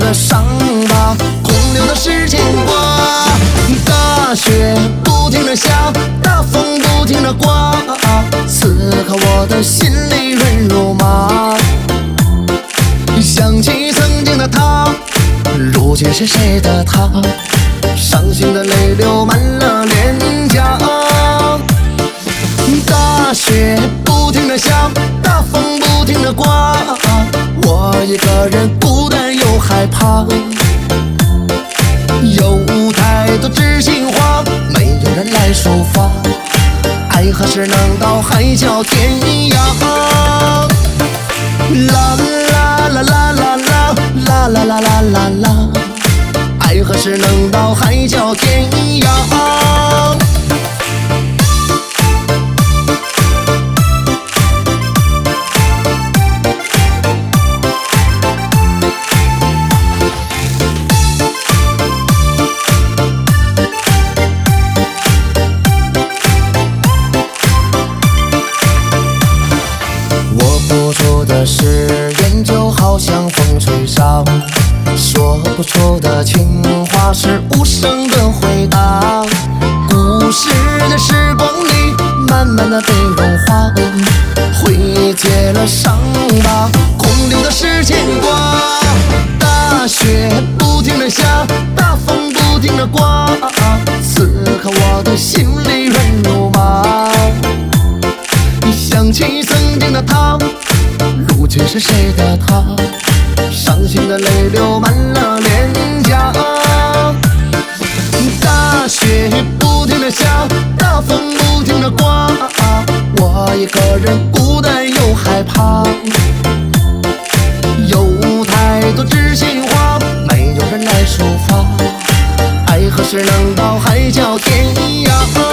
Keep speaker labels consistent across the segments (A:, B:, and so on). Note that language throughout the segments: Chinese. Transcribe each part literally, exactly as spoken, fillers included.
A: 的伤疤，空留的时间qua。大雪不停地下，大风不停地刮，此刻我的心里软如麻。想起曾经的他，如今是谁的他？伤心的泪流满了脸颊。大雪不停地下，大风不停地刮，我一个人孤单又害怕。有太多知心话，没有人来抒发，爱何时能到海角天涯？啦啦啦啦啦啦啦啦啦啦啦啦，爱何时能到海角天涯？誓言就好像风吹上，说不出的情话是无声的回答。故事的时光里，慢慢的被融化，挥解了伤疤，空留的时间qua。大雪不停地下，大风不停地刮，此刻我的心里软如麻。想起曾经的他，如今是谁的他？伤心的泪流满了脸颊。大雪不停地下，大风不停地刮，我一个人孤单又害怕。有太多知心话，没有人来抒发，爱何时能到海角天涯？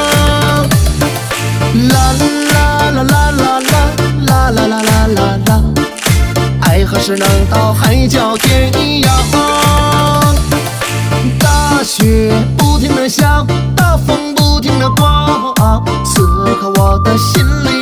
A: 啦啦啦啦啦啦啦啦啦啦啦啦，爱何时能到海角天涯？大雪不停地下，大风不停地刮，此刻我的心里